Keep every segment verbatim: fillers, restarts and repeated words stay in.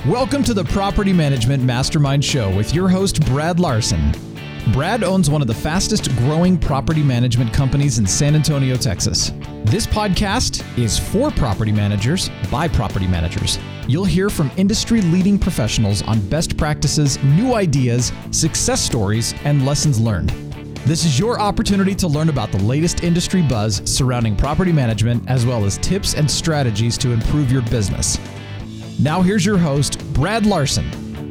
Welcome to the Property Management Mastermind Show with your host, Brad Larson. Brad owns one of the fastest growing property management companies in San Antonio, Texas. This podcast is for property managers by property managers. You'll hear from industry-leading professionals on best practices, new ideas, success stories, and lessons learned. This is your opportunity to learn about the latest industry buzz surrounding property management, as well as tips and strategies to improve your business. Now here's your host, Brad Larson.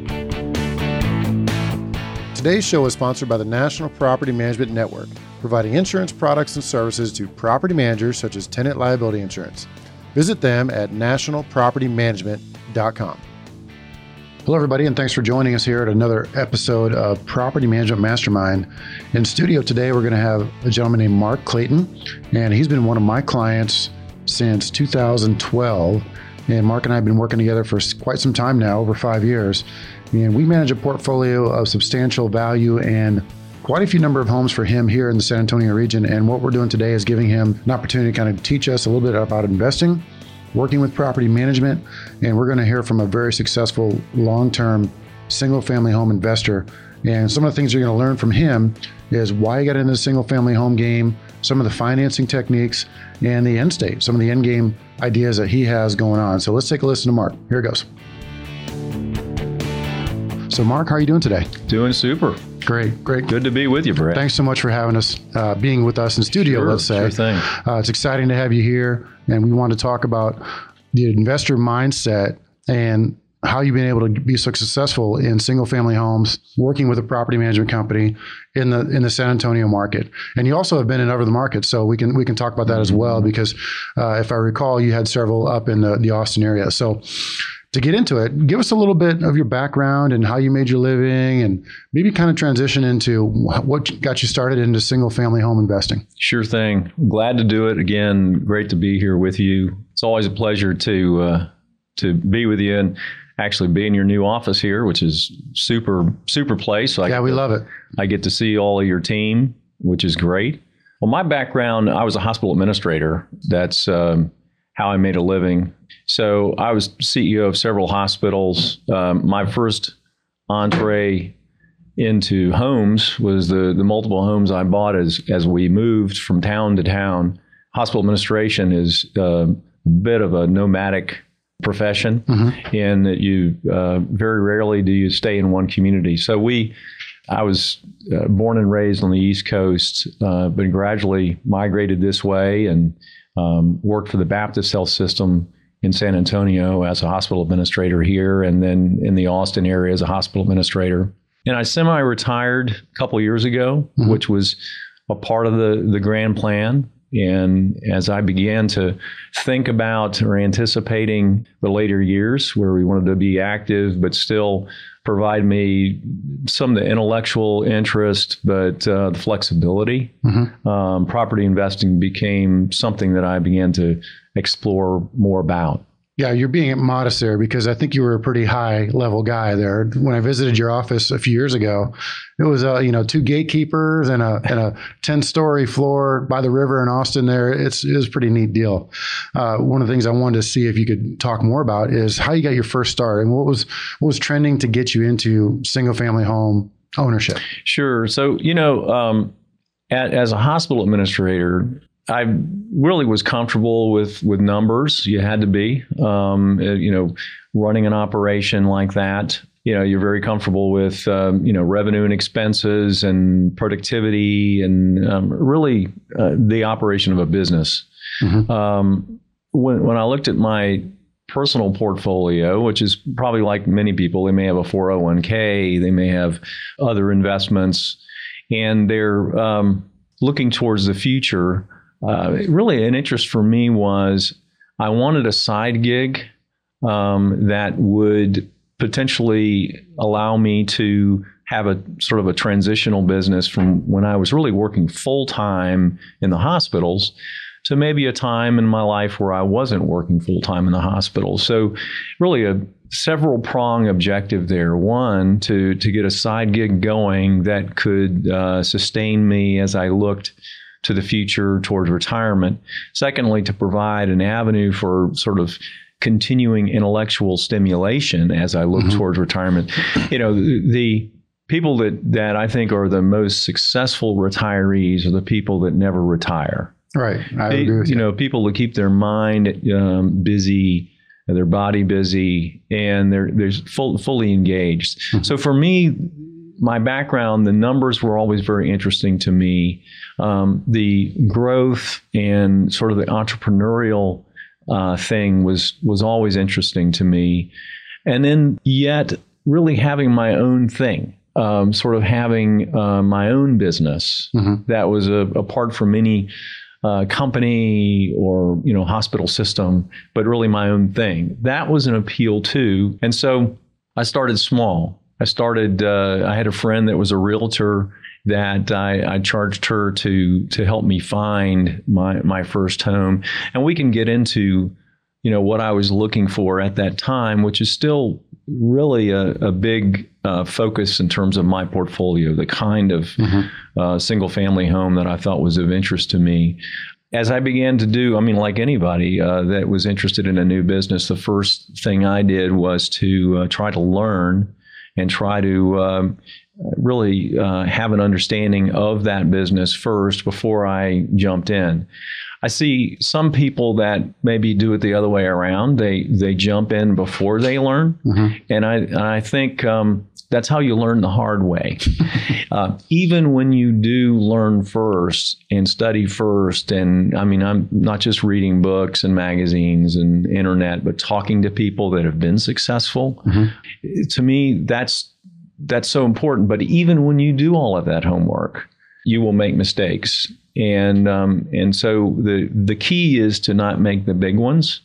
Today's show is sponsored by the National Property Management Network, providing insurance products and services to property managers such as tenant liability insurance. Visit them at national property management dot com. Hello, everybody, and thanks for joining us here at another episode of Property Management Mastermind. In studio today, we're going to have a gentleman named Mark Clayton, and he's been one of my clients since two thousand twelve. And Mark and I have been working together for quite some time now, over five years. And we manage a portfolio of substantial value and quite a few number of homes for him here in the San Antonio region. And what we're doing today is giving him an opportunity to kind of teach us a little bit about investing, working with property management. And we're going to hear from a very successful long-term single-family home investor. And some of the things you're going to learn from him is why he got into the single-family home game, some of the financing techniques, and the end state, some of the end game ideas that he has going on. So let's take a listen to Mark. Here it goes. So Mark, how are you doing today? Doing super. Great, great. Good to be with you, Brad. Thanks so much for having us, uh, being with us in studio, sure, let's say. Sure thing. Uh, it's exciting to have you here, and we want to talk about the investor mindset and how you've been able to be so successful in single-family homes, working with a property management company in the in the San Antonio market. And you also have been in other markets, so we can we can talk about that as well, because uh, if I recall, you had several up in the, the Austin area. So to get into it, give us a little bit of your background and how you made your living, and maybe kind of transition into what got you started into single-family home investing. Sure thing. Glad to do it. Again, great to be here with you. It's always a pleasure to uh, to be with you and actually be in your new office here, which is super, super place. So yeah, we to, love it. I get to see all of your team, which is great. Well, my background, I was a hospital administrator. That's um, how I made a living. So I was C E O of several hospitals. Um, my first entree into homes was the, the multiple homes I bought as, as we moved from town to town. Hospital administration is uh, a bit of a nomadic profession, mm-hmm. in that you uh, very rarely do you stay in one community. So we, I was uh, born and raised on the East Coast, uh, but gradually migrated this way and um, worked for the Baptist Health System in San Antonio as a hospital administrator here, and then in the Austin area as a hospital administrator. And I semi-retired a couple years ago, mm-hmm. which was a part of the, the grand plan. And as I began to think about or anticipating the later years where we wanted to be active, but still provide me some of the intellectual interest, but uh, the flexibility, mm-hmm. um, property investing became something that I began to explore more about. Yeah, you're being modest there, because I think you were a pretty high level guy there. When I visited your office a few years ago, it was uh, you know two gatekeepers and a and a ten story floor by the river in Austin. There, it's it was a pretty neat deal. Uh, one of the things I wanted to see if you could talk more about is how you got your first start and what was what was trending to get you into single family home ownership. Sure. So you know, um, at, as a hospital administrator, I really was comfortable with, with numbers. You had to be, um, you know, running an operation like that. You know, you're very comfortable with, um, you know, revenue and expenses and productivity and um, really uh, the operation of a business. Mm-hmm. Um, when, when I looked at my personal portfolio, which is probably like many people, they may have a four oh one k, they may have other investments, and they're um, looking towards the future. Uh, really, an interest for me was I wanted a side gig um, that would potentially allow me to have a sort of a transitional business from when I was really working full time in the hospitals to maybe a time in my life where I wasn't working full time in the hospital. So really a several prong objective there. One, to, to get a side gig going that could uh, sustain me as I looked to the future towards retirement. Secondly, to provide an avenue for sort of continuing intellectual stimulation as I look mm-hmm. towards retirement. You know, the, the people that, that I think are the most successful retirees are the people that never retire. Right. I they, agree with you. You know, people that keep their mind um, busy, their body busy, and they're, they're full, fully engaged. Mm-hmm. So for me, my background, the numbers were always very interesting to me. Um, the growth and sort of the entrepreneurial uh, thing was was always interesting to me. And then yet really having my own thing, um, sort of having uh, my own business mm-hmm. that was a, apart from any uh, company or, you know, hospital system, but really my own thing. That was an appeal too. And so I started small. I started, uh, I had a friend that was a realtor that I, I charged her to to help me find my my first home. And we can get into, you know, what I was looking for at that time, which is still really a, a big uh, focus in terms of my portfolio, the kind of mm-hmm. uh, single family home that I thought was of interest to me. As I began to do, I mean, like anybody uh, that was interested in a new business, the first thing I did was to uh, try to learn and try to um, really uh, have an understanding of that business first before I jumped in. I see some people that maybe do it the other way around. They they jump in before they learn, mm-hmm. and I and I think um, that's how you learn the hard way. uh, even when you do learn first and study first, and I mean, I'm not just reading books and magazines and internet, but talking to people that have been successful. Mm-hmm. To me, that's that's so important. But even when you do all of that homework, you will make mistakes. And um, and so the the key is to not make the big ones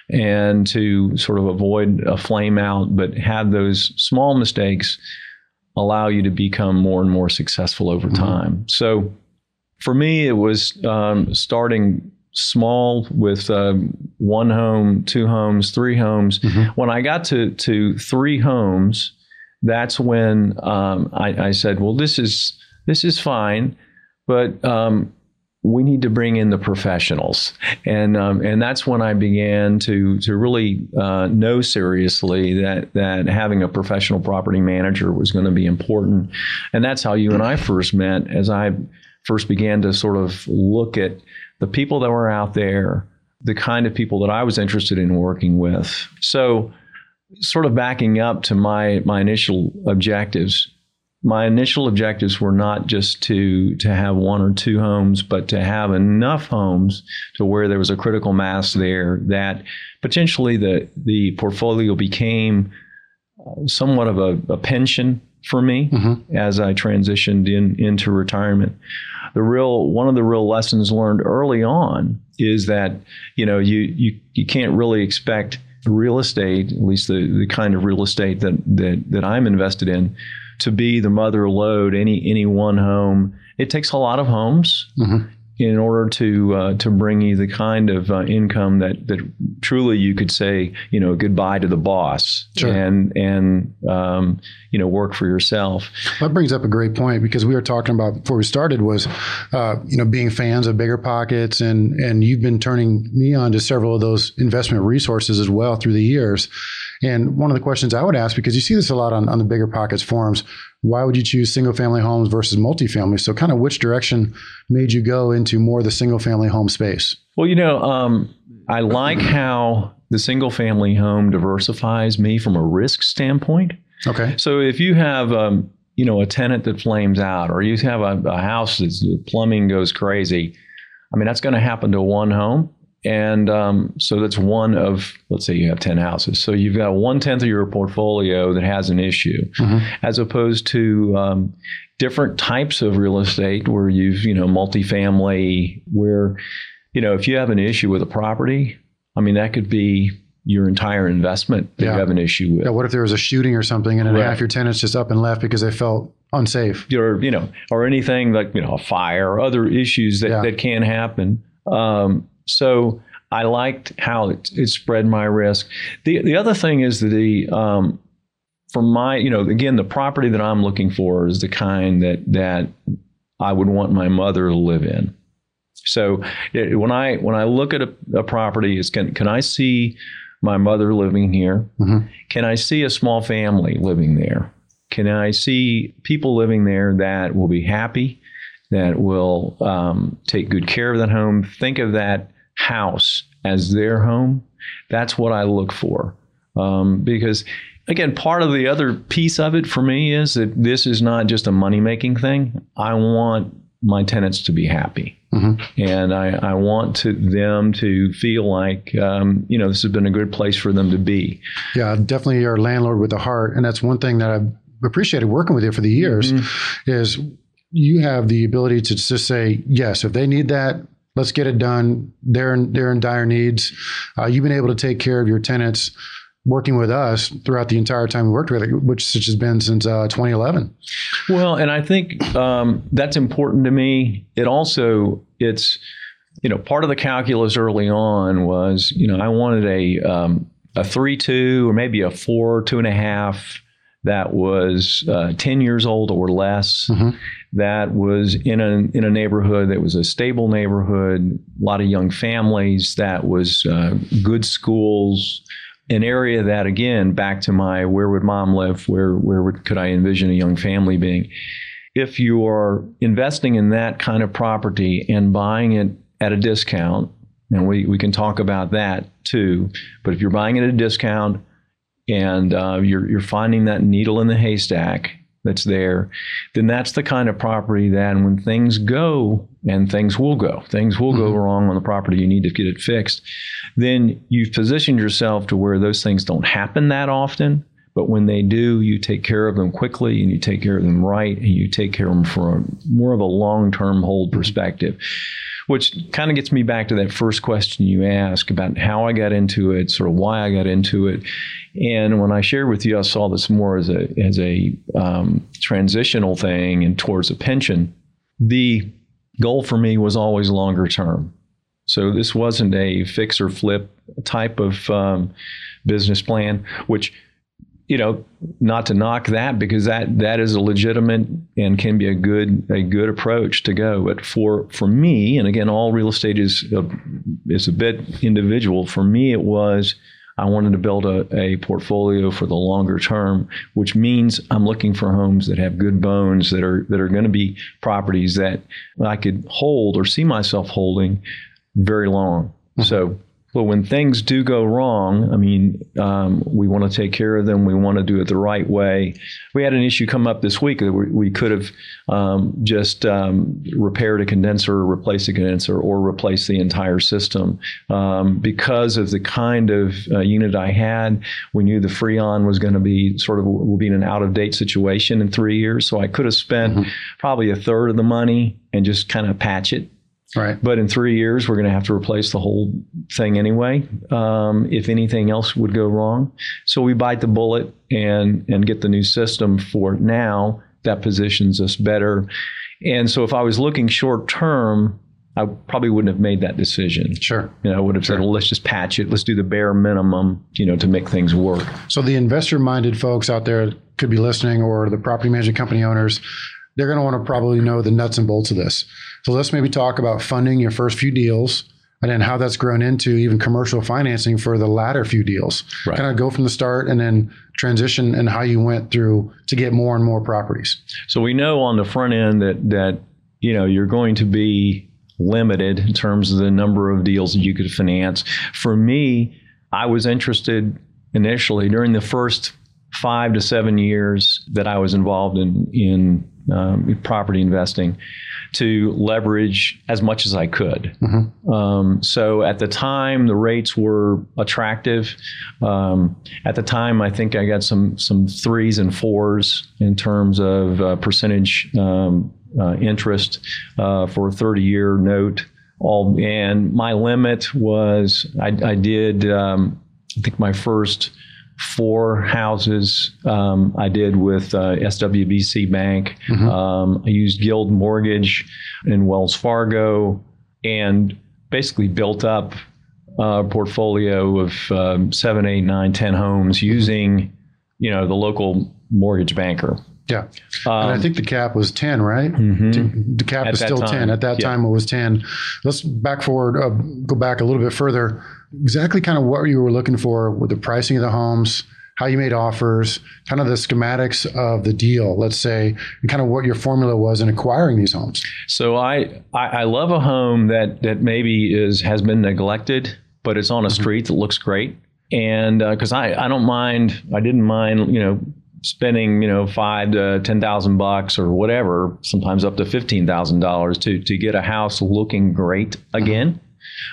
and to sort of avoid a flame out, but have those small mistakes allow you to become more and more successful over time. Mm-hmm. So for me, it was um, starting small with um, one home, two homes, three homes. Mm-hmm. When I got to, to three homes, that's when um, I, I said, well, this is this is fine, but um, we need to bring in the professionals. And um, and that's when I began to to really uh, know seriously that that having a professional property manager was going to be important. And that's how you and I first met, as I first began to sort of look at the people that were out there, the kind of people that I was interested in working with. So sort of backing up to my my initial objectives, my initial objectives were not just to to have one or two homes, but to have enough homes to where there was a critical mass there that potentially the the portfolio became somewhat of a, a pension for me mm-hmm. as I transitioned in into retirement. The real one of the real lessons learned early on is that, you know, you you you can't really expect real estate, at least the, the kind of real estate that that that I'm invested in, to be the mother lode, any any one home. It takes a lot of homes mm-hmm. in order to uh, to bring you the kind of uh, income that that truly you could say, you know, goodbye to the boss sure. and and um, you know, work for yourself. That brings up a great point, because we were talking about before we started was uh, you know, being fans of Bigger Pockets, and and you've been turning me on to several of those investment resources as well through the years. And one of the questions I would ask, because you see this a lot on, on the Bigger Pockets forums, why would you choose single family homes versus multifamily? So kind of which direction made you go into more the single family home space? Well, you know, um, I like how the single family home diversifies me from a risk standpoint. Okay. So if you have, um, you know, a tenant that flames out, or you have a, a house that's the plumbing goes crazy, I mean, that's going to happen to one home. And um, so that's one of, let's say you have ten houses. So you've got one tenth of your portfolio that has an issue, mm-hmm. as opposed to um, different types of real estate where you've, you know, multifamily, where, you know, if you have an issue with a property, I mean, that could be your entire investment that yeah. you have an issue with. Yeah. What if there was a shooting or something and then right. half your tenants just up and left because they felt unsafe? Or, you know, or anything like, you know, a fire or other issues that, yeah. that can happen. Um, So I liked how it, it spread my risk. The the other thing is that the um, for my, you know, again, the property that I'm looking for is the kind that that I would want my mother to live in. So it, when I when I look at a, a property, is can can I see my mother living here? Mm-hmm. Can I see a small family living there? Can I see people living there that will be happy, that will um, take good care of that home? Think of that house as their home. That's what I look for. Um, because, again, part of the other piece of it for me is that this is not just a money-making thing. I want my tenants to be happy. Mm-hmm. And I, I want to them to feel like, um, you know, this has been a good place for them to be. Yeah, definitely you're a landlord with a heart. And that's one thing that I've appreciated working with you for the years mm-hmm. is you have the ability to just say, yes, if they need that, let's get it done. They're in, they're in dire needs. Uh, you've been able to take care of your tenants working with us throughout the entire time we worked with it, which has been since uh, twenty eleven. Well, and I think um, that's important to me. It also, it's, you know, part of the calculus early on was, you know, I wanted a um, a three two or maybe a four, two and a half that was uh, ten years old or less. Mm-hmm. That was in a in a neighborhood that was a stable neighborhood, a lot of young families, that was uh, good schools. An area that, again, back to my where would mom live, where where would, could I envision a young family being? If you are investing in that kind of property and buying it at a discount, and we, we can talk about that too, but if you're buying it at a discount and uh, you're you're finding that needle in the haystack that's there, then that's the kind of property that when things go, and things will go, things will mm-hmm. go wrong on the property, you need to get it fixed, then you've positioned yourself to where those things don't happen that often. But when they do, you take care of them quickly and you take care of them right, and you take care of them for a, more of a long-term hold perspective, which kind of gets me back to that first question you asked about how I got into it, sort of why I got into it. And when I shared with you, I saw this more as a as a um, transitional thing and towards a pension. The goal for me was always longer term. So this wasn't a fix or flip type of um, business plan, which, you know, not to knock that, because that that is a legitimate and can be a good a good approach to go. But for for me, and again, all real estate is a, is a bit individual. For me, it was I wanted to build a, a portfolio for the longer term, which means I'm looking for homes that have good bones, that are that are going to be properties that I could hold or see myself holding very long. Mm-hmm. So. But when things do go wrong, I mean, um, we want to take care of them. We want to do it the right way. We had an issue come up this week that we, we could have um, just um, repaired a condenser, replaced a condenser, or replaced the entire system. Um, because of the kind of uh, unit I had, we knew the Freon was going to be sort of, will be in an out-of-date situation in three years. So I could have spent mm-hmm. probably a third of the money and just kind of patch it. Right. But in three years, we're going to have to replace the whole thing anyway, um, if anything else would go wrong. So we bite the bullet and and get the new system for now. That positions us better. And so if I was looking short term, I probably wouldn't have made that decision. Sure. You know, I would have sure. said, well, let's just patch it. Let's do the bare minimum, you know, to make things work. So the investor-minded folks out there could be listening, or the property management company owners, they're going to want to probably know the nuts and bolts of this. So let's maybe talk about funding your first few deals, and then how that's grown into even commercial financing for the latter few deals. Right. Kind of go from the start and then transition, and how you went through to get more and more properties. So we know on the front end that, that you know, you're going to be limited in terms of the number of deals that you could finance. For me, I was interested initially during the first five to seven years that I was involved in, in um, property investing, to leverage as much as I could. Mm-hmm. Um, so at the time, the rates were attractive. Um, at the time, I think I got some some threes and fours in terms of uh, percentage um, uh, interest uh, for a thirty-year note. All and my limit was I, I did um, I think my first four houses um, I did with uh, S W B C Bank. Mm-hmm. Um, I used Guild Mortgage and Wells Fargo, and basically built up a portfolio of um, seven, eight, nine, ten homes using, you know, the local mortgage banker. Yeah. Um, and I think the cap was ten, right? Mm-hmm. The cap At is still time, ten. At that yeah. time, it was ten. Let's back forward, uh, go back a little bit further. exactly kind of what you were looking for with the pricing of the homes, how you made offers, kind of the schematics of the deal, let's say, and kind of what your formula was in acquiring these homes. So I, I, I love a home that, that maybe is has been neglected, but it's on a mm-hmm. street that looks great. And because uh, I, I don't mind, I didn't mind, you know, spending, you know, five to ten thousand bucks or whatever, sometimes up to fifteen thousand dollars to to get a house looking great again. Mm-hmm.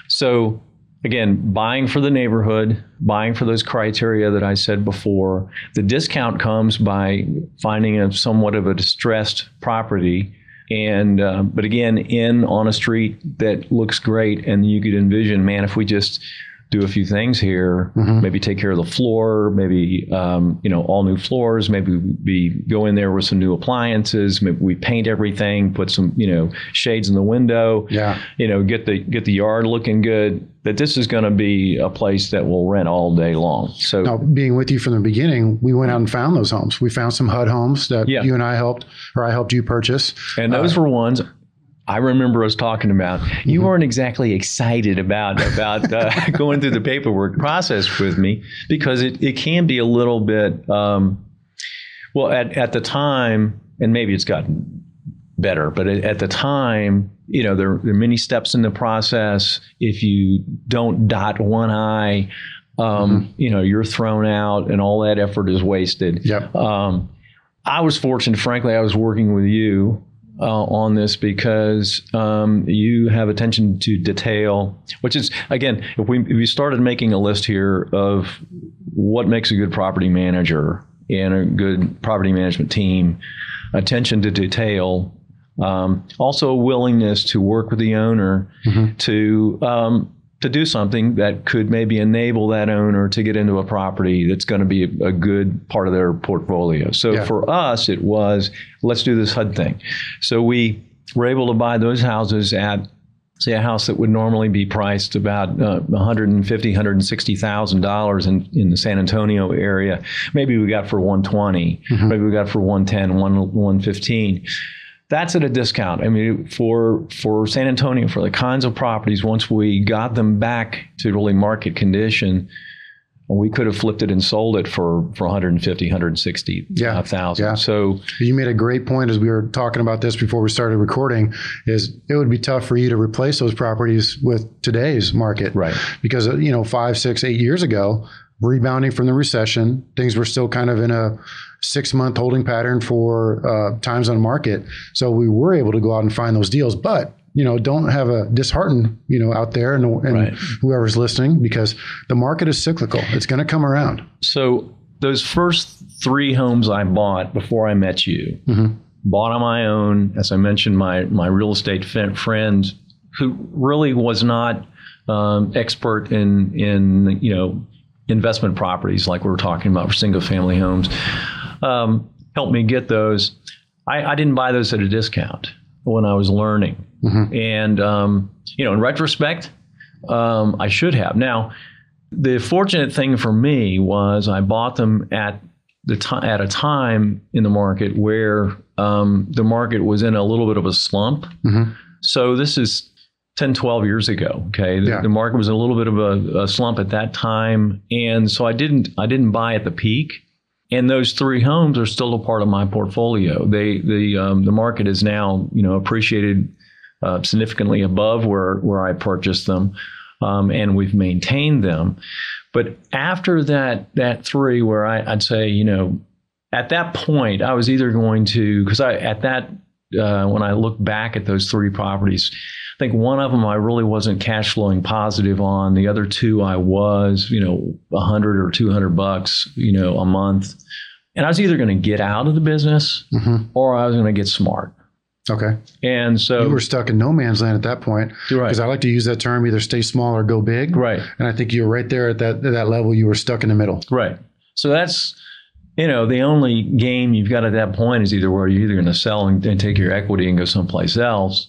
So again, buying for the neighborhood, buying for those criteria that I said before. The discount comes by finding a somewhat of a distressed property. And uh, but again, in on a street that looks great, and you could envision, man, if we just do a few things here, mm-hmm. maybe take care of the floor, maybe, um, you know, all new floors, maybe we go in there with some new appliances, maybe we paint everything, put some, you know, shades in the window, yeah, you know, get the, get the yard looking good, that this is going to be a place that will rent all day long. So now, being with you from the beginning, we went out and found those homes. We found some H U D homes that yeah. you and I helped, or I helped you purchase. And those uh, were ones I remember us talking about. You weren't exactly excited about about uh, going through the paperwork process with me, because it, it can be a little bit, um, well, at, at the time, and maybe it's gotten better, but at the time, you know, there, there are many steps in the process. If you don't dot one I, um, mm-hmm. you know, you're thrown out and all that effort is wasted. Yep. Um, I was fortunate, frankly, I was working with you Uh, on this because um, you have attention to detail, which is, again, if we, if we started making a list here of what makes a good property manager and a good property management team, attention to detail, um, also a willingness to work with the owner mm-hmm. to um, to do something that could maybe enable that owner to get into a property that's going to be a, a good part of their portfolio. So yeah. for us, it was, let's do this H U D thing. So we were able to buy those houses at, say, a house that would normally be priced about uh, one hundred fifty thousand dollars, one hundred sixty thousand dollars in, in the San Antonio area. Maybe we got for one hundred twenty thousand dollars, mm-hmm. maybe we got for one hundred ten thousand dollars, one hundred fifteen thousand dollars. That's at a discount. I mean, for for San Antonio, for the kinds of properties, once we got them back to really market condition, we could have flipped it and sold it for, for one hundred fifty thousand dollars, one hundred sixty thousand dollars. Yeah, yeah. So you made a great point as we were talking about this before we started recording, is it would be tough for you to replace those properties with today's market. Right. Because, you know, five, six, eight years ago, rebounding from the recession, things were still kind of in a six-month holding pattern for uh, times on market. So we were able to go out and find those deals. But, you know, don't have a disheartened, you know, out there and, and right. whoever's listening, because the market is cyclical. It's going to come around. So those first three homes I bought before I met you, mm-hmm. bought on my own, as I mentioned, my, my real estate friend who really was not um, expert in, in, you know, investment properties like we were talking about for single family homes, um, helped me get those. I, I didn't buy those at a discount when I was learning. Mm-hmm. And, um, you know, in retrospect, um, I should have. Now, the fortunate thing for me was I bought them at the time at a time in the market where um, the market was in a little bit of a slump. Mm-hmm. So this is ten, twelve years ago. Okay. The, yeah. the market was in a little bit of a, a slump at that time. And so I didn't, I didn't buy at the peak. And those three homes are still a part of my portfolio. They, the, um, the market is now, you know, appreciated uh, significantly above where, where I purchased them. Um, and we've maintained them. But after that, that three where I, I'd say, you know, at that point, I was either going to, because I, at that, uh, when I look back at those three properties, I think one of them I really wasn't cash flowing positive on. The other two I was, you know, a hundred or two hundred bucks, you know, a month. And I was either going to get out of the business mm-hmm. or I was going to get smart. Okay. And so you were stuck in no man's land at that point. Right. Because I like to use that term, either stay small or go big. Right. And I think you're right there at that, at that level. You were stuck in the middle. Right. So that's, you know, the only game you've got at that point is either where you're either going to sell and, and take your equity and go someplace else,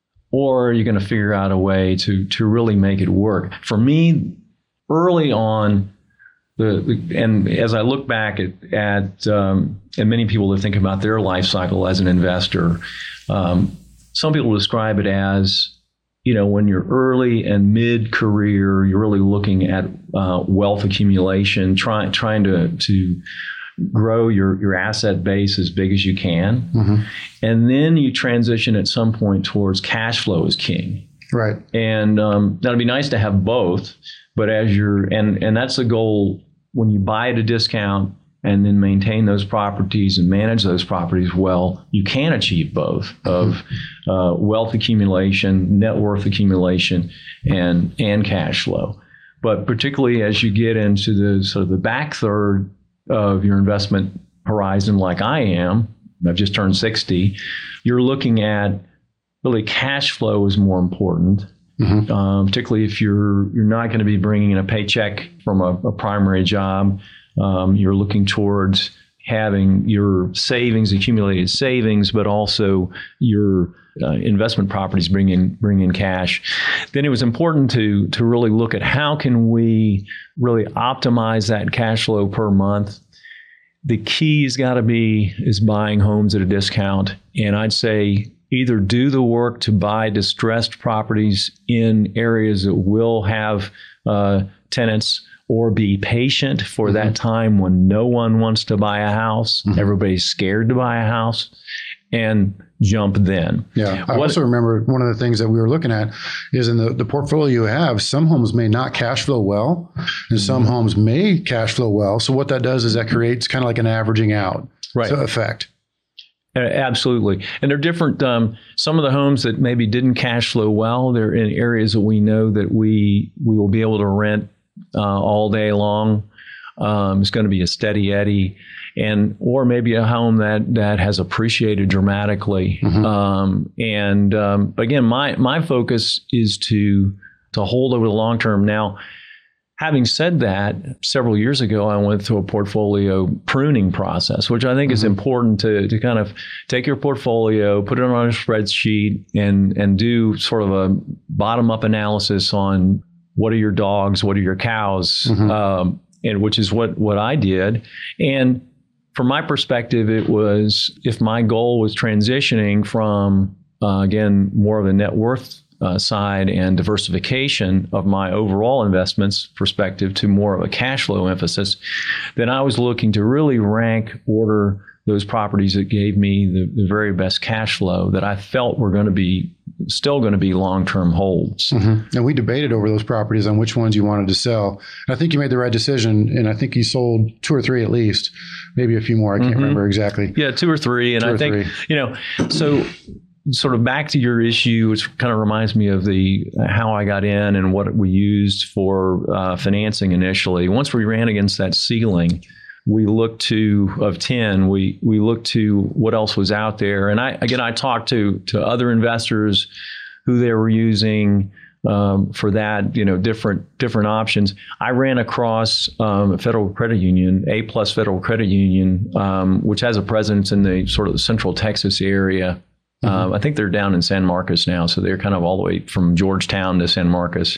or you're going to figure out a way to to really make it work. For me, early on, the, the and as I look back at at um, and many people that think about their life cycle as an investor, um, some people describe it as you know, when you're early and mid-career, you're really looking at uh, wealth accumulation, trying trying to to grow your, your asset base as big as you can. Mm-hmm. And then you transition at some point towards cash flow as king. Right. And um, that'd be nice to have both. But as you're, and, and that's the goal when you buy at a discount and then maintain those properties and manage those properties well, you can achieve both of uh, wealth accumulation, net worth accumulation, and, and cash flow. But particularly as you get into the sort of the back third of your investment horizon, like I am, I've just turned sixty, you're looking at really cash flow is more important. Mm-hmm. Um, particularly if you're you're not going to be bringing in a paycheck from a, a primary job, um, you're looking towards having your savings, accumulated savings, but also your uh, investment properties bring in bring in cash. Then it was important to to really look at how can we really optimize that cash flow per month. The key has got to be is buying homes at a discount, and I'd say either do the work to buy distressed properties in areas that will have uh, tenants, or be patient for mm-hmm. that time when no one wants to buy a house, mm-hmm. everybody's scared to buy a house, and jump then. Yeah. I what, also remember one of the things that we were looking at is in the, the portfolio you have, some homes may not cash flow well, and some mm-hmm. homes may cash flow well. So what that does is that creates kind of like an averaging out right. effect. Absolutely. And they're different. Um, some of the homes that maybe didn't cash flow well, they're in areas that we know that we we will be able to rent uh, all day long. Um, it's going to be a steady eddy. And or maybe a home that, that has appreciated dramatically. Mm-hmm. Um, and um, but again, my my focus is to to hold over the long term. Now, having said that, several years ago, I went through a portfolio pruning process, which I think mm-hmm. is important to to kind of take your portfolio, put it on a spreadsheet, and and do sort of a bottom up analysis on what are your dogs, what are your cows, mm-hmm. um, and which is what what I did. And from my perspective, it was if my goal was transitioning from, uh, again, more of a net worth uh, side and diversification of my overall investments perspective to more of a cash flow emphasis, then I was looking to really rank order those properties that gave me the, the very best cash flow that I felt were going to be still going to be long-term holds. Mm-hmm. And we debated over those properties on which ones you wanted to sell. And I think you made the right decision. And I think you sold two or three at least, maybe a few more. I can't mm-hmm. remember exactly. Yeah, two or three. And two I think, three. you know, so sort of back to your issue, which kind of reminds me of the how I got in and what we used for uh, financing initially. Once we ran against that ceiling, we looked to, of ten, we we looked to what else was out there. And I, again, I talked to to other investors who they were using um, for that, you know, different different options. I ran across um, a federal credit union, A Plus Federal Credit Union, um, which has a presence in the sort of central Texas area. Mm-hmm. Um, I think they're down in San Marcos now, so they're kind of all the way from Georgetown to San Marcos.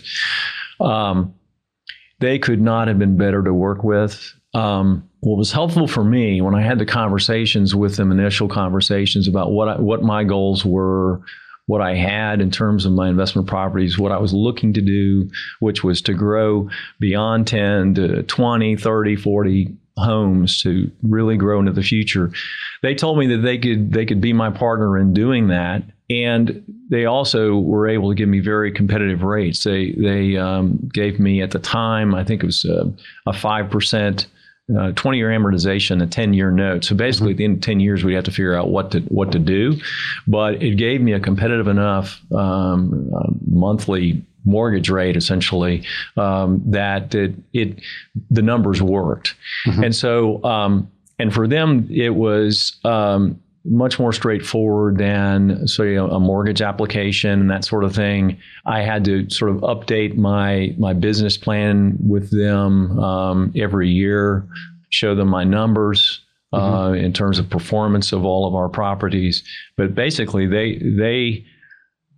Um, they could not have been better to work with. Um, what was helpful for me when I had the conversations with them, initial conversations about what I, what my goals were, what I had in terms of my investment properties, what I was looking to do, which was to grow beyond ten to twenty, thirty, forty homes to really grow into the future. They told me that they could they could be my partner in doing that. And they also were able to give me very competitive rates. They they um, gave me at the time, I think it was a, a five percent uh, twenty-year amortization, a ten-year note. So basically, mm-hmm. at the end of ten years, we'd have to figure out what to what to do. But it gave me a competitive enough um, uh, monthly mortgage rate, essentially, um, that it, it the numbers worked. Mm-hmm. And so, um, and for them, it was um, much more straightforward than so you know, a mortgage application and that sort of thing. I had to sort of update my my business plan with them um, every year, show them my numbers uh, mm-hmm. in terms of performance of all of our properties. But basically, they they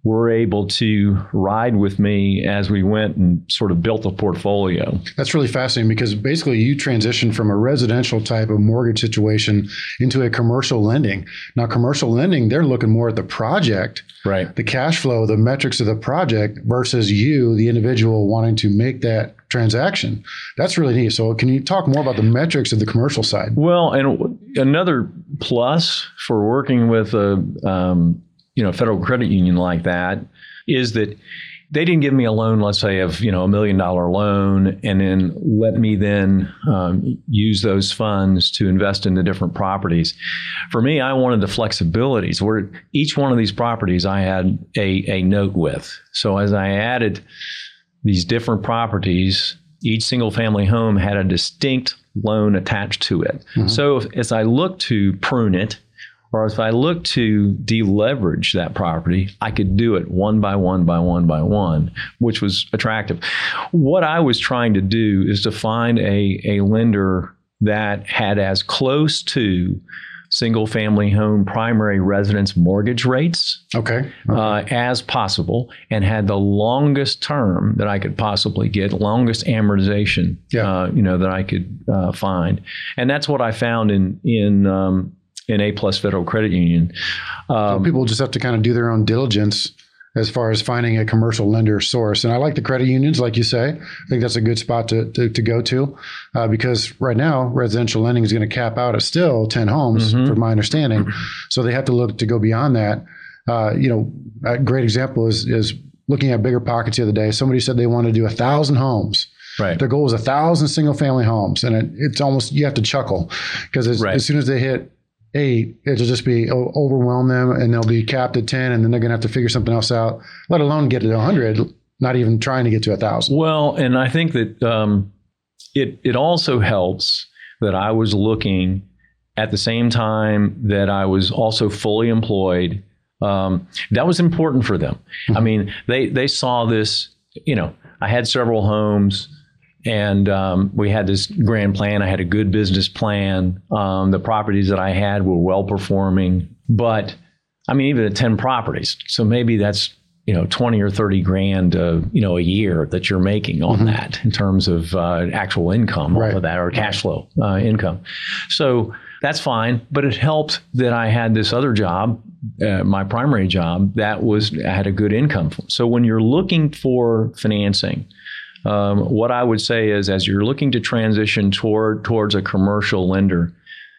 were able to ride with me as we went and sort of built the portfolio. That's really fascinating because basically you transitioned from a residential type of mortgage situation into a commercial lending. Now, commercial lending, they're looking more at the project, right? The cash flow, the metrics of the project versus you, the individual, wanting to make that transaction. That's really neat. So can you talk more about the metrics of the commercial side? Well, and another plus for working with a um, you know, federal credit union like that is that they didn't give me a loan, let's say of, you know, a million dollar loan and then let me then um, use those funds to invest into different properties. For me, I wanted the flexibilities where each one of these properties I had a, a note with. So as I added these different properties, each single family home had a distinct loan attached to it. Mm-hmm. So if, as I look to prune it, or if I look to deleverage that property, I could do it one by one by one by one, which was attractive. What I was trying to do is to find a, a lender that had as close to single family home primary residence mortgage rates okay. okay. Uh, as possible and had the longest term that I could possibly get, longest amortization, yeah. uh, you know, that I could uh, find. And that's what I found in, in, um, in A Plus Federal Credit Union. Um, so people just have to kind of do their own diligence as far as finding a commercial lender source. And I like the credit unions, like you say. I think that's a good spot to to, to go to uh, because right now residential lending is going to cap out at still ten homes, mm-hmm. from my understanding. So they have to look to go beyond that. Uh, you know, a great example is is looking at Bigger Pockets the other day. Somebody said they wanted to do a thousand homes. Right. Their goal was a thousand single family homes, and it, it's almost you have to chuckle because as, right. as soon as they hit eight, it'll just be overwhelm them and they'll be capped at ten and then they're going to have to figure something else out, let alone get to one hundred, not even trying to get to one thousand. Well, and I think that um, it it also helps that I was looking at the same time that I was also fully employed. Um, that was important for them. Mm-hmm. I mean, they, they saw this, you know, I had several homes. And um, we had this grand plan. I had a good business plan. Um, the properties that I had were well performing. But I mean, even at ten properties, so maybe that's, you know, twenty or thirty grand, uh, you know, a year that you're making on mm-hmm. that in terms of uh, actual income right. off of that or cash flow uh, income. So that's fine. But it helped that I had this other job, uh, my primary job, that was I had a good income. So when you're looking for financing, Um, what I would say is, as you're looking to transition toward towards a commercial lender,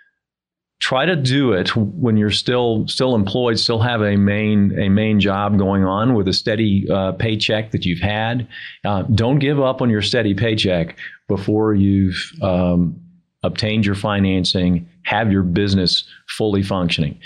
try to do it when you're still still employed, still have a main a main job going on with a steady uh, paycheck that you've had. Uh, don't give up on your steady paycheck before you've um, obtained your financing, have your business fully functioning.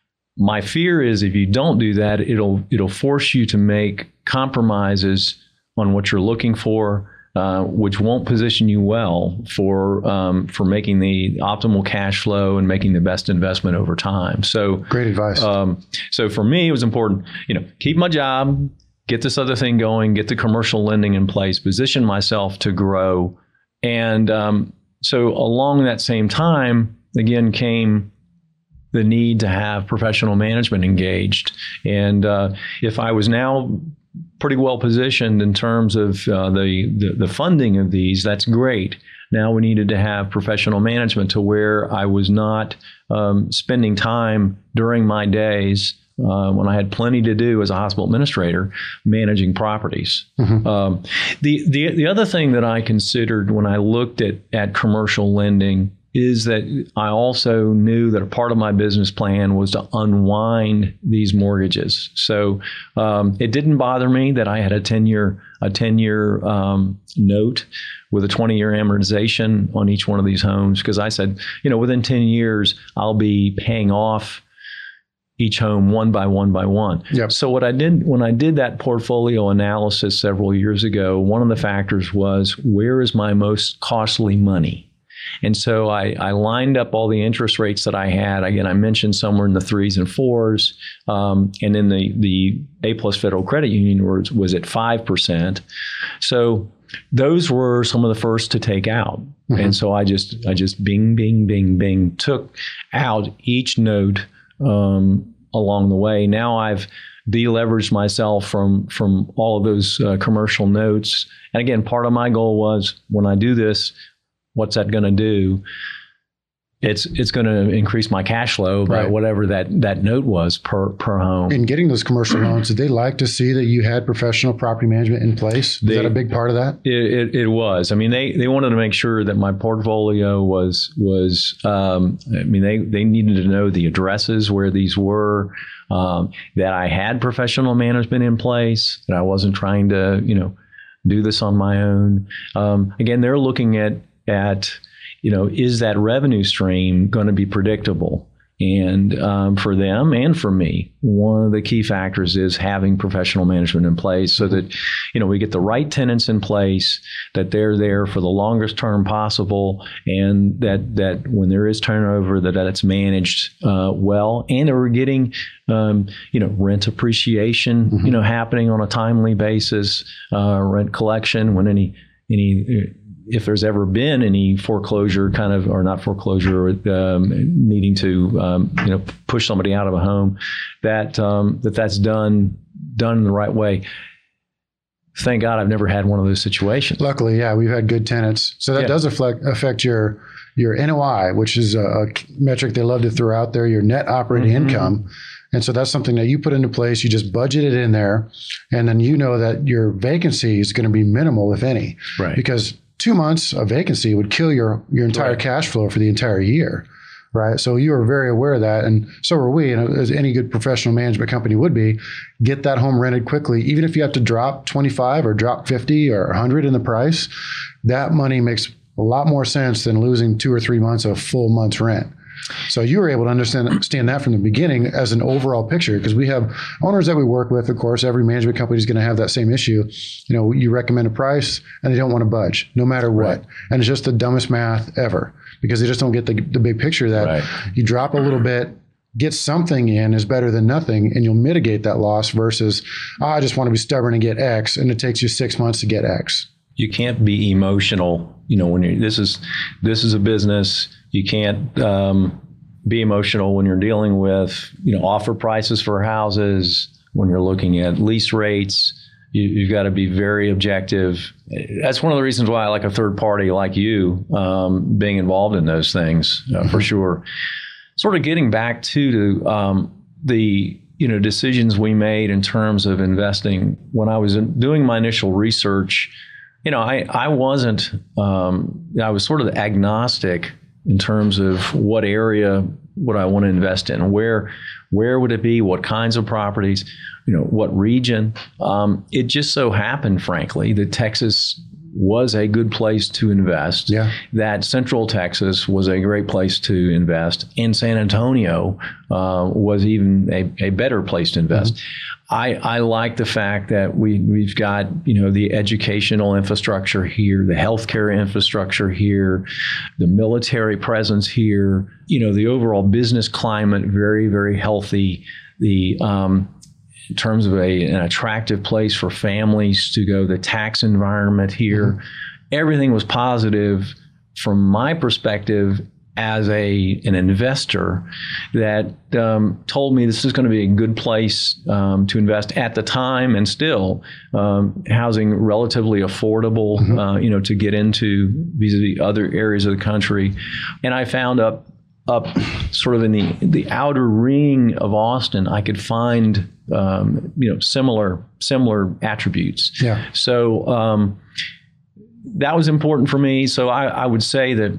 My fear is if you don't do that, it'll it'll force you to make compromises on what you're looking for, uh, which won't position you well for um, for making the optimal cash flow and making the best investment over time. So great advice. Um, so for me, it was important, you know, keep my job, get this other thing going, get the commercial lending in place, position myself to grow. And um, so along that same time, again, came the need to have professional management engaged. And uh, if I was now pretty well positioned in terms of uh, the, the the funding of these, that's great. Now we needed to have professional management to where I was not um, spending time during my days uh, when I had plenty to do as a hospital administrator managing properties. Mm-hmm. Um, the, the the other thing that I considered when I looked at at commercial lending is that I also knew that a part of my business plan was to unwind these mortgages. So um, it didn't bother me that I had a ten-year a ten-year um, note with a twenty-year amortization on each one of these homes, because I said, you know, within ten years, I'll be paying off each home one by one by one. Yep. So what I did when I did that portfolio analysis several years ago, one of the factors was, where is my most costly money? And so I, I lined up all the interest rates that I had. Again, I mentioned somewhere in the threes and fours. Um, and then the, the A Plus Federal Credit Union was, was at five percent. So those were some of the first to take out. Mm-hmm. And so I just, I just bing, bing, bing, bing, took out each note um, along the way. Now I've deleveraged myself from from all of those uh, commercial notes. And again, part of my goal was, when I do this, what's that going to do? It's it's going to increase my cash flow by Right. whatever that, that note was per per home. In getting those commercial loans, did they like to see that you had professional property management in place? Is They- that a big part of that? It, it, it was. I mean, they, they wanted to make sure that my portfolio was was. Um, I mean, they, they needed to know the addresses where these were, um, that I had professional management in place, that I wasn't trying to, you know, do this on my own. Um, again, they're looking at at, you know, is that revenue stream going to be predictable? And um, for them and for me, one of the key factors is having professional management in place so that, you know, we get the right tenants in place, that they're there for the longest term possible, and that that when there is turnover, that, that it's managed uh, well, and that we're getting, um, you know, rent appreciation, mm-hmm. you know, happening on a timely basis, uh, rent collection when any any. if there's ever been any foreclosure kind of, or not foreclosure, um, needing to, um, you know, push somebody out of a home, that, um, that that's done, done in the right way. Thank God I've never had one of those situations. Luckily, yeah, we've had good tenants. So that Yeah. does affect, affect your, your N O I, which is a, a metric they love to throw out there, your net operating Mm-hmm. income. And so that's something that you put into place. You just budget it in there. And then you know that your vacancy is going to be minimal, if any. Right. Because two months of vacancy would kill your, your entire Right. cash flow for the entire year. Right. So you are very aware of that. And so are we. And as any good professional management company would be, get that home rented quickly. Even if you have to drop twenty-five or drop fifty or one hundred in the price, that money makes a lot more sense than losing two or three months of full month's rent. So you were able to understand, understand that from the beginning as an overall picture, because we have owners that we work with. Of course, every management company is going to have that same issue. You know, you recommend a price and they don't want to budge no matter what. Right. And it's just the dumbest math ever, because they just don't get the, the big picture that Right. you drop a little bit, get something in is better than nothing, and you'll mitigate that loss versus, oh, I just want to be stubborn and get X, and it takes you six months to get X. You can't be emotional, you know, when you're, this is, this is a business. You can't um, be emotional when you're dealing with, you know, offer prices for houses, when you're looking at lease rates. You, you've got to be very objective. That's one of the reasons why I like a third party like you um, being involved in those things, uh, for sure. Sort of getting back to, to um, the, you know, decisions we made in terms of investing. When I was doing my initial research, you know, I, I wasn't, um, I was sort of agnostic in terms of what area would I want to invest in, where, where would it be, what kinds of properties, you know, what region. Um, it just so happened, frankly, that Texas was a good place to invest. Yeah. That Central Texas was a great place to invest, and San Antonio uh, was even a, a better place to invest. Mm-hmm. I, I like the fact that we, we've got, you know, the educational infrastructure here, the healthcare infrastructure here, the military presence here, you know, the overall business climate, very, very healthy. The, um, in terms of a, an attractive place for families to go, the tax environment here, mm-hmm. everything was positive from my perspective as a an investor, that um, told me this is going to be a good place um, to invest at the time, and still um, housing relatively affordable, mm-hmm. uh, you know, to get into vis-a-vis other areas of the country. And I found up up sort of in the the outer ring of Austin, I could find um, you know similar similar attributes. Yeah. So um, that was important for me. So I, I would say that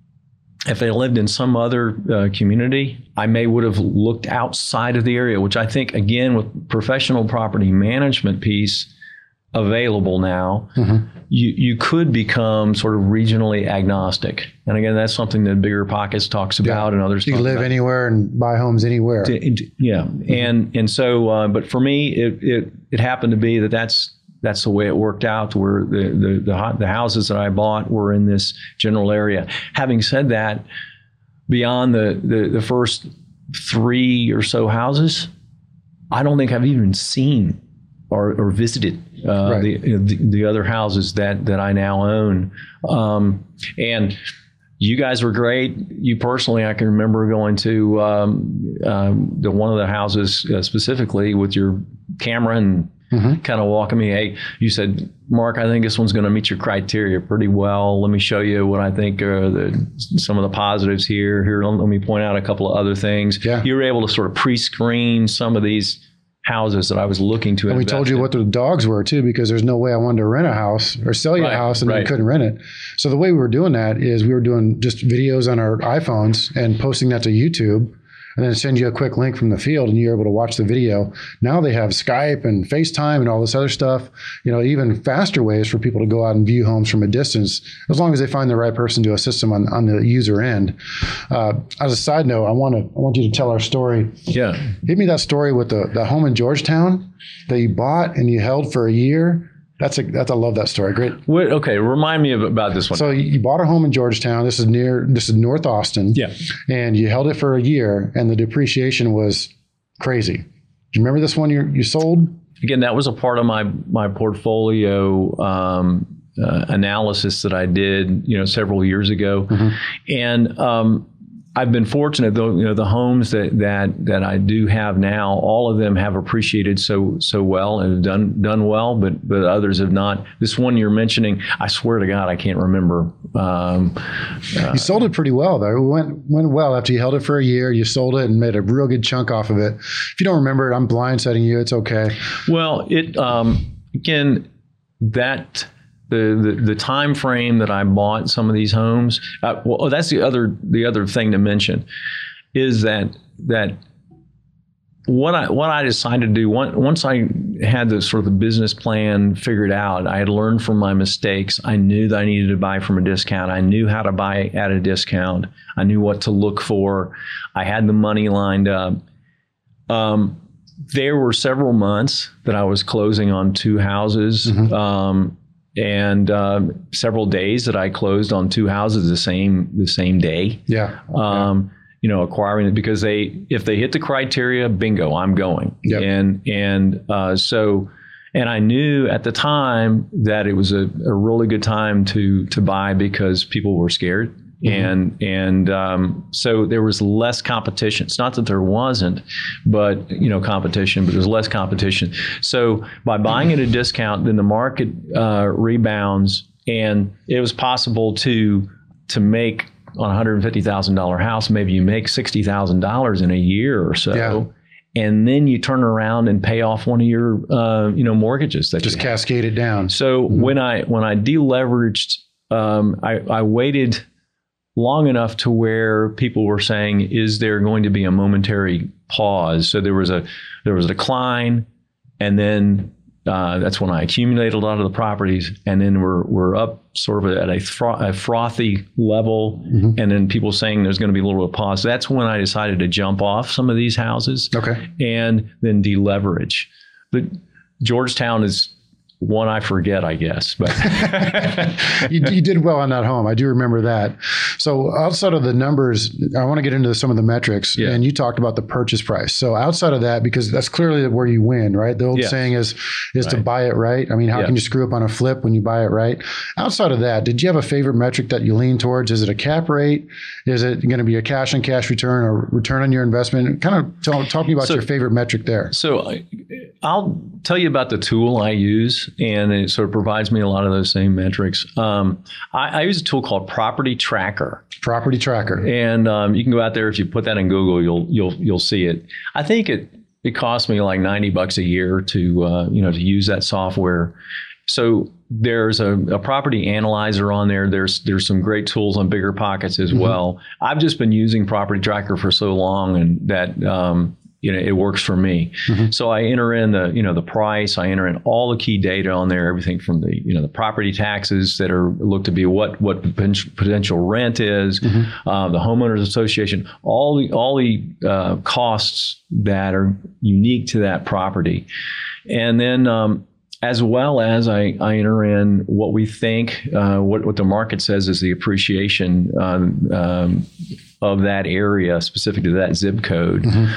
if they lived in some other uh, community, I may would have looked outside of the area, which I think, again, with professional property management piece available now, mm-hmm. you, you could become sort of regionally agnostic. And again, that's something that Bigger Pockets talks about, yeah. and others. You can live about. anywhere and buy homes anywhere. Yeah. Mm-hmm. And and so, uh, but for me, it, it it happened to be that that's That's the way it worked out, where the, the the the houses that I bought were in this general area. Having said that, beyond the, the, the first three or so houses, I don't think I've even seen or, or visited uh, right. the, the the other houses that, that I now own. Um, and you guys were great. You personally, I can remember going to um, um, the one of the houses uh, specifically with your camera and mm-hmm. kind of walking me. Hey, you said, Mark, I think this one's going to meet your criteria pretty well. Let me show you what I think are the, some of the positives here. Here, let me point out a couple of other things. Yeah. You were able to sort of pre-screen some of these houses that I was looking to and invest we told you in. What the dogs were too, because there's no way I wanted to rent a house or sell you Right, a house and right. then couldn't rent it. So the way we were doing that is we were doing just videos on our iPhones and posting that to YouTube, and then send you a quick link from the field and you're able to watch the video. Now they have Skype and FaceTime and all this other stuff, you know, even faster ways for people to go out and view homes from a distance, as long as they find the right person to assist them on, on the user end. Uh, as a side note, I want to I want you to tell our story. Yeah. Hit me that story with the, the home in Georgetown that you bought and you held for a year. That's a that's I love that story. Great. What, okay, remind me of, about this one. So you bought a home in Georgetown. This is near this is North Austin. Yeah. And you held it for a year, and the depreciation was crazy. Do you remember this one you you sold? Again, that was a part of my my portfolio um, uh, analysis that I did, you know, several years ago, mm-hmm. and um, I've been fortunate though. You know, the homes that that that I do have now, all of them have appreciated so so well and have done done well, but but others have not. This one you're mentioning, I swear to God, I can't remember. Um, uh, you sold it pretty well though. It went went well after you held it for a year. You sold it and made a real good chunk off of it. If you don't remember it, I'm blindsiding you. It's okay. Well, it um, again that. The, the the time frame that I bought some of these homes, uh, well, that's the other the other thing to mention, is that that what I what I decided to do once I had the sort of the business plan figured out, I had learned from my mistakes. I knew that I needed to buy from a discount. I knew how to buy at a discount. I knew what to look for. I had the money lined up. Um, there were several months that I was closing on two houses. Mm-hmm. Um, And um, several days that I closed on two houses the same the same day. Yeah. Um, yeah. You know, acquiring it because they if they hit the criteria, bingo, I'm going. Yep. And and uh, so and I knew at the time that it was a, a really good time to to buy because people were scared. Mm-hmm. And and um, so there was less competition. It's not that there wasn't, but you know, competition. But there's less competition. So by buying at a discount, then the market uh, rebounds, and it was possible to to make on a one hundred fifty thousand dollars house. Maybe you make sixty thousand dollars in a year or so. Yeah. And then you turn around and pay off one of your uh, you know mortgages that just you cascade it down. So mm-hmm. when I when I deleveraged, um, I, I waited long enough to where people were saying, is there going to be a momentary pause? So there was a there was a decline, and then uh, that's when I accumulated a lot of the properties, and then we're we're up sort of at a, fro- a frothy level, mm-hmm. and then people saying there's going to be a little bit of pause. That's when I decided to jump off some of these houses, okay, and then deleverage. But Georgetown is one I forget, I guess, but you, you did well on that home. I do remember that. So outside of the numbers, I want to get into some of the metrics. Yeah. And you talked about the purchase price. So outside of that, because that's clearly where you win, right? The old yes. saying is is right. to buy it right. I mean, how yeah. can you screw up on a flip when you buy it right? Outside of that, did you have a favorite metric that you lean towards? Is it a cap rate? Is it going to be a cash on cash return or return on your investment? Kind of talk, talk to me about so, your favorite metric there. So I'll tell you about the tool I use, and it sort of provides me a lot of those same metrics. Um, I, I use a tool called Property Tracker. Property Tracker, and um, you can go out there. If you put that in Google, you'll you'll you'll see it. I think it it costs me like ninety bucks a year to uh, you know to use that software. So there's a, a property analyzer on there. There's there's some great tools on BiggerPockets as mm-hmm. well. I've just been using Property Tracker for so long, and that. Um, You know, it works for me. Mm-hmm. So I enter in the, you know, the price. I enter in all the key data on there. Everything from the, you know, the property taxes that are looked to be what what potential rent is, mm-hmm. uh, the homeowners association, all the all the uh, costs that are unique to that property, and then um, as well as I, I enter in what we think, uh, what what the market says is the appreciation um, um, of that area, specific to that zip code. Mm-hmm.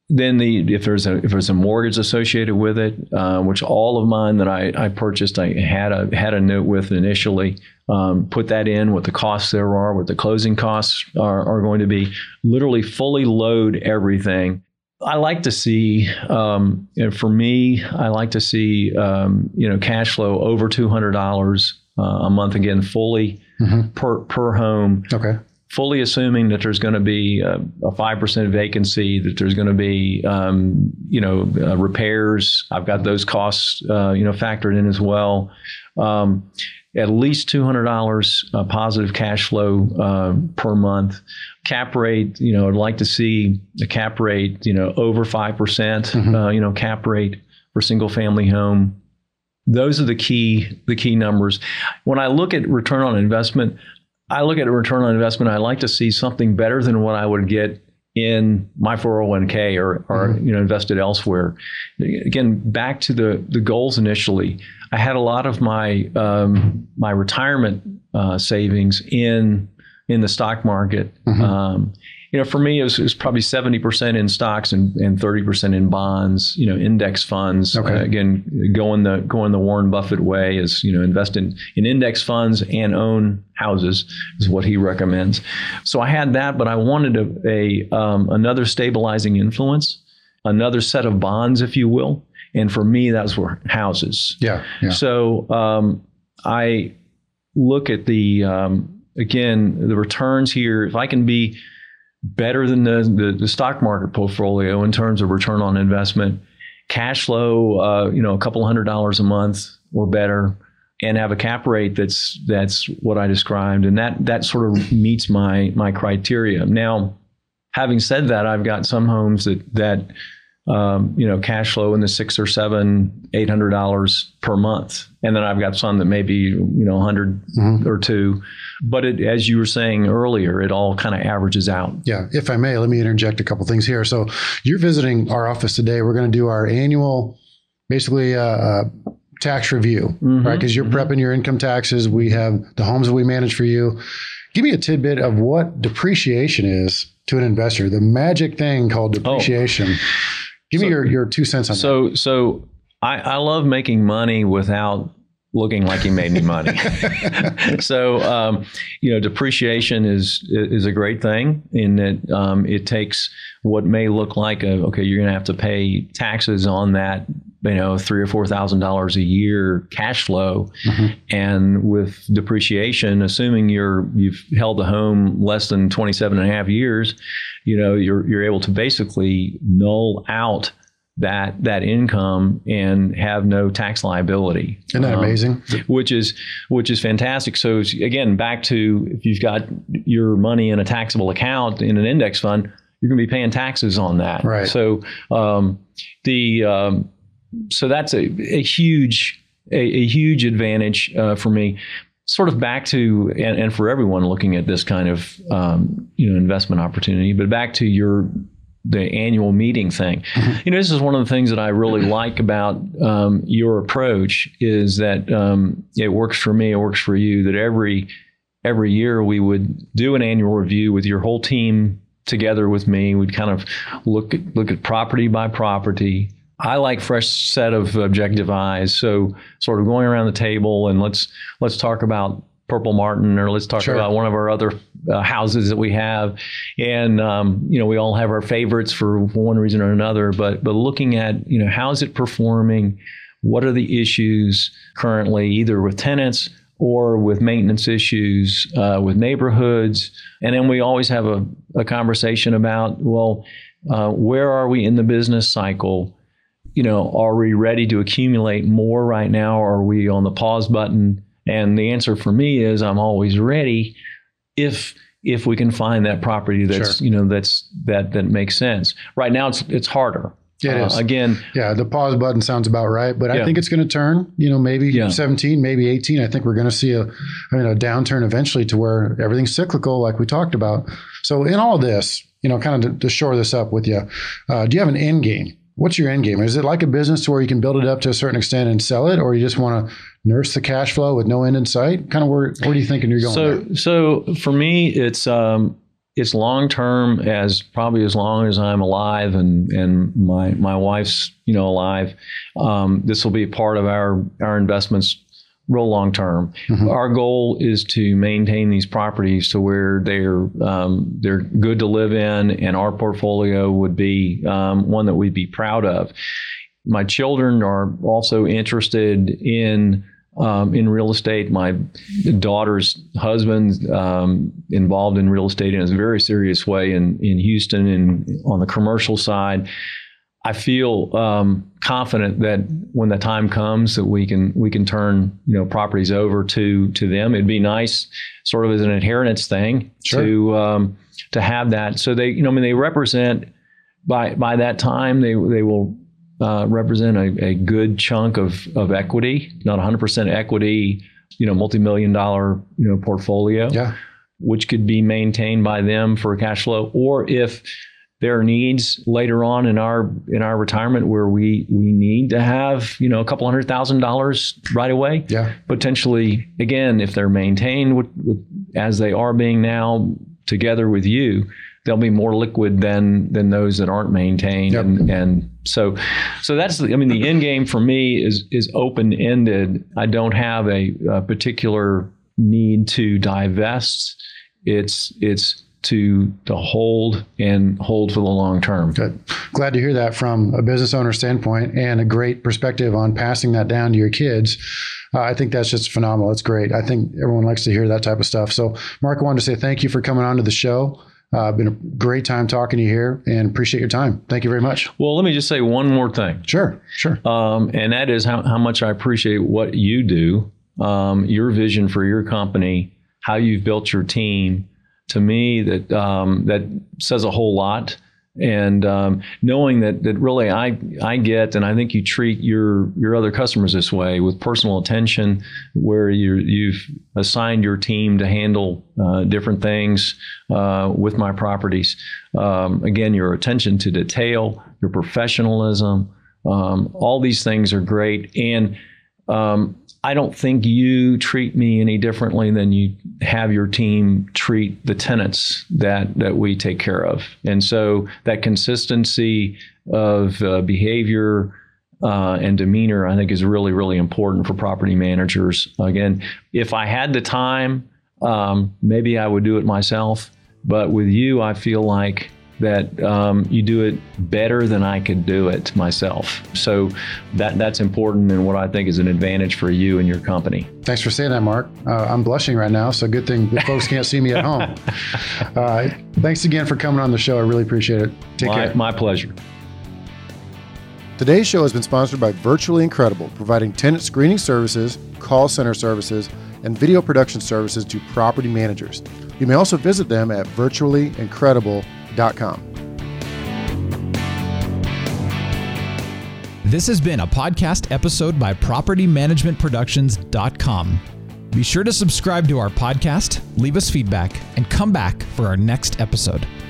then the if there's a if there's a mortgage associated with it, uh, which all of mine that I, I purchased, I had a had a note with initially. Um, put that in, what the costs there are, what the closing costs are, are going to be. Literally fully load everything. I like to see, um, you know, for me, I like to see um, you know cash flow over two hundred dollars uh, a month again, fully mm-hmm. per per home. Okay. Fully assuming that there's going to be a, a five percent vacancy, that there's going to be, um, you know, uh, repairs. I've got those costs, uh, you know, factored in as well. Um, at least two hundred dollars uh, positive cash flow uh, per month. Cap rate, you know, I'd like to see the cap rate, you know, over five percent, mm-hmm. uh, you know, cap rate for single family home. Those are the key, the key numbers. When I look at return on investment, I look at a return on investment, I like to see something better than what I would get in my four oh one k or, or mm-hmm. you know, invested elsewhere. Again, back to the, the goals initially, I had a lot of my um, my retirement uh, savings in in the stock market. Mm-hmm. Um, you know, for me, it was, it was probably seventy percent in stocks and, and thirty percent in bonds, you know, index funds. Okay. Uh, again, going the going the Warren Buffett way is, you know, invest in, in index funds and own houses is what he recommends. So I had that, but I wanted a, a um, another stabilizing influence, another set of bonds, if you will. And for me, that's were houses. Yeah. yeah. So um, I look at the, um, again, the returns here. If I can be better than the, the, the stock market portfolio in terms of return on investment, cash flow, uh, you know, a couple hundred dollars a month or better, and have a cap rate that's that's what I described, and that that sort of meets my my criteria. Now, having said that, I've got some homes that that um, you know cash flow in the six or seven, eight hundred dollars per month, and then I've got some that maybe you know a hundred mm-hmm. or two. But it, as you were saying earlier, it all kind of averages out. Yeah. If I may, let me interject a couple things here. So you're visiting our office today. We're going to do our annual, basically, uh, uh, tax review, mm-hmm. right? Because you're mm-hmm. prepping your income taxes. We have the homes that we manage for you. Give me a tidbit of what depreciation is to an investor, the magic thing called depreciation. Oh. Give so, me your, your two cents on so, that. So so I, I love making money without looking like he made me money. So, um, you know, depreciation is is a great thing in that um, it takes what may look like a, okay, you're going to have to pay taxes on that, you know, three or four thousand dollars a year cash flow, mm-hmm. and with depreciation, assuming you're you've held the home less than twenty-seven and a half years, you know, you're you're able to basically null out that that income and have no tax liability. Isn't that um, amazing? Which is which is fantastic. So again, back to if you've got your money in a taxable account in an index fund, you're going to be paying taxes on that. Right. So um, the um, so that's a, a huge a, a huge advantage uh, for me. Sort of back to and, and for everyone looking at this kind of um, you know investment opportunity, but back to your the annual meeting thing. Mm-hmm. You know, this is one of the things that I really like about um, your approach is that um, it works for me, it works for you, that every every year we would do an annual review with your whole team together with me. We'd kind of look at, look at property by property. I like fresh set of objective eyes. So sort of going around the table and let's let's talk about Purple Martin, or let's talk sure. about one of our other uh, houses that we have. And, um, you know, we all have our favorites for one reason or another, but, but looking at, you know, how is it performing? What are the issues currently, either with tenants or with maintenance issues, uh, with neighborhoods? And then we always have a, a conversation about, well, uh, where are we in the business cycle? You know, are we ready to accumulate more right now? Or are we on the pause button? And the answer for me is I'm always ready if if we can find that property that's sure. you know that's that that makes sense. Right now it's it's harder. Yeah, it uh, is. Again, yeah, the pause button sounds about right, but I yeah. think it's going to turn. You know, maybe yeah. seventeen, maybe eighteen. I think we're going to see a I mean a downturn eventually to where everything's cyclical, like we talked about. So in all this, you know, kind of to, to shore this up with you, uh, do you have an end game? What's your end game? Is it like a business to where you can build it up to a certain extent and sell it, or you just want to nurse the cash flow with no end in sight? Kind of where, where do you think you're going? So, there? so for me, it's um, it's long term, as probably as long as I'm alive and and my my wife's you know alive. Um, this will be part of our our investments real long term. Mm-hmm. Our goal is to maintain these properties to where they're um, they're good to live in, and our portfolio would be um, one that we'd be proud of. My children are also interested in. Um, in real estate. My daughter's husband um, involved in real estate in a very serious way in, in Houston and on the commercial side. I feel um, confident that when the time comes that we can we can turn you know properties over to to them. It'd be nice, sort of as an inheritance thing, sure. to um, to have that. So they you know I mean they represent by by that time they they will. Uh, represent a, a good chunk of, of equity, not one hundred percent equity, you know, multi-million dollar, you know, portfolio, yeah. which could be maintained by them for cash flow. Or if there are needs later on in our in our retirement where we we need to have, you know, a couple hundred thousand dollars right away, yeah. potentially, again, if they're maintained with, with, as they are being now together with you, they'll be more liquid than than those that aren't maintained. Yep. And, and so so that's, the, I mean, the end game for me is is open-ended. I don't have a, a particular need to divest. It's it's to to hold and hold for the long term. Good. Glad to hear that from a business owner standpoint, and a great perspective on passing that down to your kids. Uh, I think that's just phenomenal. It's great. I think everyone likes to hear that type of stuff. So, Mark, I wanted to say thank you for coming on to the show. Uh, been a great time talking to you here, and appreciate your time. Thank you very much. Well, let me just say one more thing. Sure, sure. Um, and that is how, how much I appreciate what you do, um, your vision for your company, how you've built your team. To me, that um, that says a whole lot. And um, knowing that that really I I get, and I think you treat your your other customers this way, with personal attention, where you you've assigned your team to handle uh, different things uh, with my properties. Um, again, your attention to detail, your professionalism, um, all these things are great. And um, I don't think you treat me any differently than you have your team treat the tenants that that we take care of. And so that consistency of uh, behavior uh, and demeanor, I think, is really, really important for property managers. Again, if I had the time, um, maybe I would do it myself. But with you, I feel like that um, you do it better than I could do it myself. So that that's important, and what I think is an advantage for you and your company. Thanks for saying that, Mark. Uh, I'm blushing right now, so good thing that folks can't see me at home. Uh, thanks again for coming on the show. I really appreciate it. Take my, care. My pleasure. Today's show has been sponsored by Virtually Incredible, providing tenant screening services, call center services, and video production services to property managers. You may also visit them at virtually incredible dot com. This has been a podcast episode by property management productions dot com. Be sure to subscribe to our podcast, leave us feedback, and come back for our next episode.